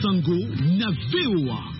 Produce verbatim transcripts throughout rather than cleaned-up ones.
Sango na V O A.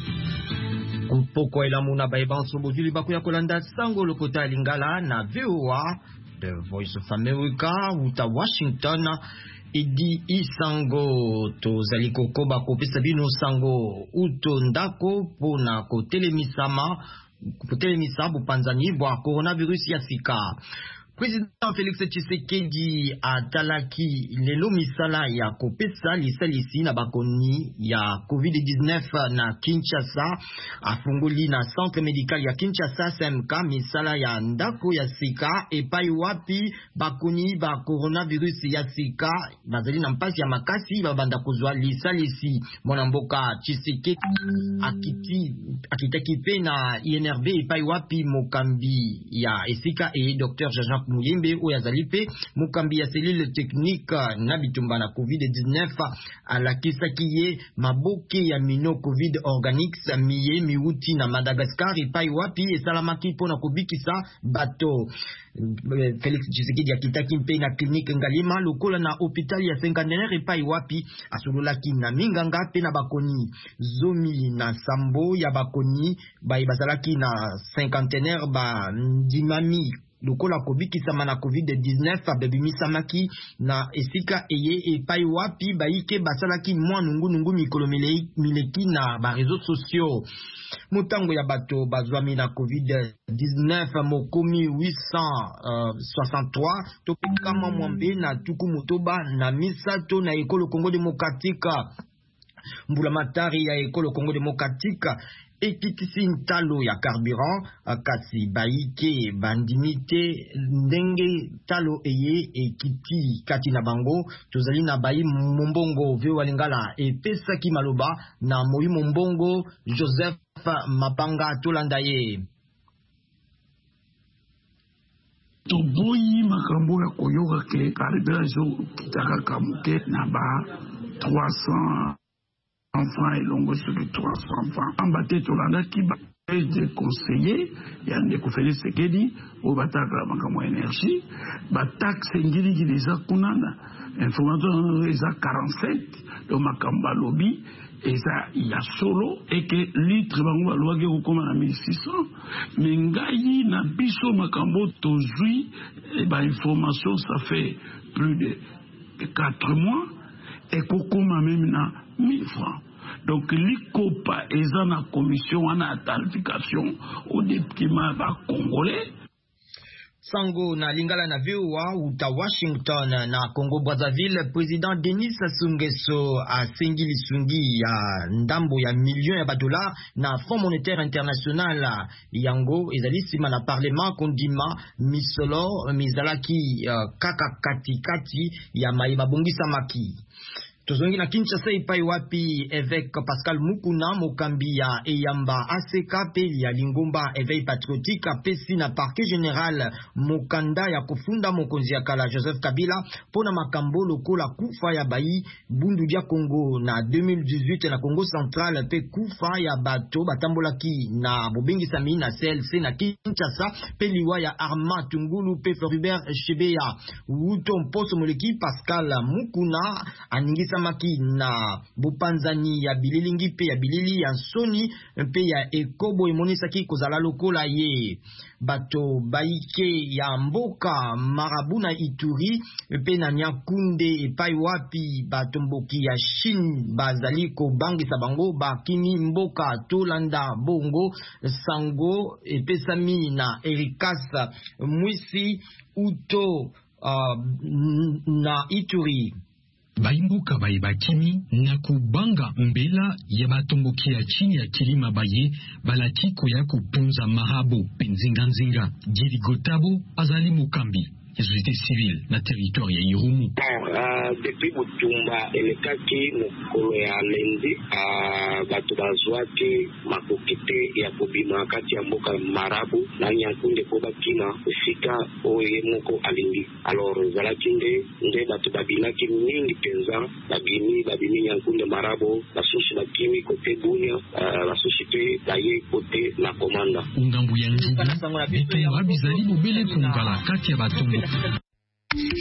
Kupoko elamuna baibanso bozuli bakuya kolanda Sango lokota lingala na V O A, The Voice of America, uta Washington. Idi Isango to zaliko koba kopesa bino sango uto ndako pona ko telemisama ko telemisa bupanzani bwa coronavirus ya sika. Président Félix Tshisekedi atalaki lelo misala ya kopesa lisalisi na bakoni ya covid dix-neuf na Kinshasa, afunguli na centre médical ya Kinshasa C M K misala ya ndako ya sika epai wapi bakoni ba coronavirus ya sika bazali na mpasi ya makasi babanda kozwa lisalisi. Mwana mboka Tshisekedi akiti akitaki pe na I N R B epai wapi mokambi ya esika e Docteur Jean Muyembe oyazalipe mukambi ya cellule technique na bitumba na covid dix-neuf alakisa kiye maboke ya mino covid organics miye miuti na Madagascar epai wapi esalamaki pona kubikisa bato. Félix Tshisekedi akitaki mpe na clinique Ngalima lokola na hôpital ya cinquantenaire epai wapi asololaki na minganga pe na bakoni zomi na sambo ya bakoni bai bazalaki na cinquantenaire ba ndimami lokola kobikisama na covid dix-neuf abebimisamaki na esika eye epai wapi baike basalaki mwa nungu nungu mikolo mileki na ba réseaux sociaux. Mutango ya bato bazwami na covid dix-neuf mokomi huit cent soixante-trois topekama mwambe na tuku motoba na misato na ekolo Congo démocratique. Mbula matari ya ekolo Congo démocratique ekitisi ntalo ya carburant kasi baike bandimite ndenge talo eye ekiti kati na bango tozali na bayi mombongo vyo walingala epesaki maloba na moyi mombongo Joseph Mapanga tolanda ye. Toboyi makambo ya koyoka ke carburant zo kitaka kamuke na ba trois cents enfants et longo sur les trois cents enfants. En bâté Tolanda qui va être conseiller, il y a un découvert Sekedi, au batak la makambo énergie, batak sengili qui les a kunana, information les a quarante-sept, le makamba lobby, et ça il y a solo, et que litre bango loage au comme à mille six cents, mais ngayi na biso makambo tozui, et ben information ça fait plus de quatre mois, et kokoma même na mille francs. Donc, l'ICOPA est dans la commission en tarification au département congolais. Sango na lingala na V O A uta Washington na Congo Brazzaville, président Denis Sassou Nguesso a sengili sungi ya ndambo ya millions ya badola na Fonds monétaire international yango ezali sima na parlement kondima misolo mizalaki uh, kaka kati kati ya maïba bongisa maki. Tozongi na Kinshasa epai wapi évêque Pascal Mukuna mokambi ya Eyamba A C K pe ya Lingomba éveil patriotique pesi na parquet général mokanda ya kufunda mokonzi ya kala Joseph Kabila pona makambo lokola kufa ya bayi bundu dia Congo na deux mille dix-huit na Congo central pe kufa ya bato batambolaki na bobengisa mi na C L C na Kinshasa pe liwa ya Armand Tungulu pe Floribert Chebeya wuto mposo moleki Pascal Mukuna aningisa maki na bupanzani ya bililingi pe ya bilili ya soni pe ya ekobo emonisaki kozala lokola ye bato baike ya mboka Marabuna Ituri pe na Nyakunde epai wapi bato mboki ya Chine bazali ko bangisa bango bakini mboka tolanda bongo sango epesami na Erikasa Mwisi uto uh, na Ituri. Baimbuka baibakimi na kubanga mbela ya batomboki ya chini ya kilima baye balatiko ya kupunza mahabo penzinganzinga Jirigotabo azali mukambi ya société civile na territoire ya Irumu. Uh, depuis Butumba elekaki mukolo ya lendi uh, batu bazwaki makokite ya kubima kati ya mboka Marabu na Nyakunde ko bakina kufika oye moko alingi. Alors zalaki nde nde batu babilaki mingi penza babini babini Nyakunde Marabu basushi bakimi kote Bunia uh, basushi pe baye kote na komanda. Ungambu ya njugu bitumba bizali bubele kungala kati ya batombo.